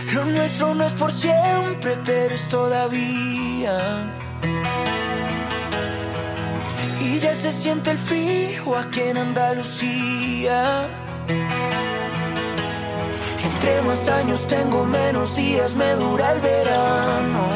Lo nuestro no es por siempre, pero es todavía. Y ya se siente el frío aquí en Andalucía. Entre más años tengo, menos días me dura el verano.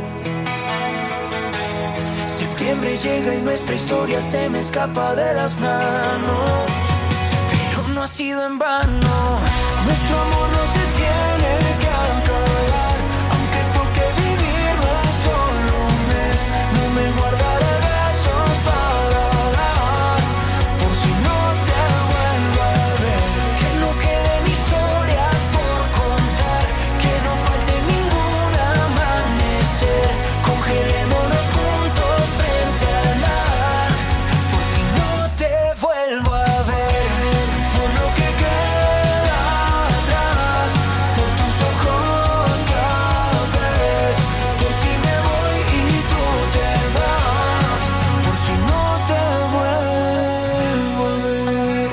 Septiembre llega y nuestra historia se me escapa de las manos. Pero no ha sido en vano. Nuestro amor no se tiene que acabar. Aunque toque vivirlo solo un mes, no me guardaré besos para dar, por si no te vuelvo a ver. Que no queden historias por contar, que no falte ningún amanecer. Congelémonos juntos frente al mar, por si no te vuelvo a ver. Por lo que queda atrás, por tus ojos cafés, por si me voy y tú te vas, por si no te vuelvo a ver.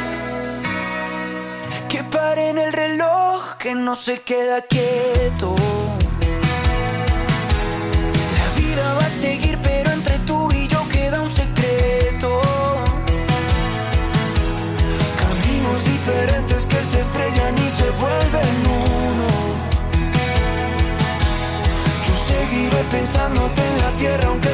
Que pare en el reloj, que no se queda quieto. La vida va a seguir, pero entre tú y yo queda un secreto. Caminos diferentes que se estrellan y se vuelven uno. Yo seguiré pensándote en la tierra aunque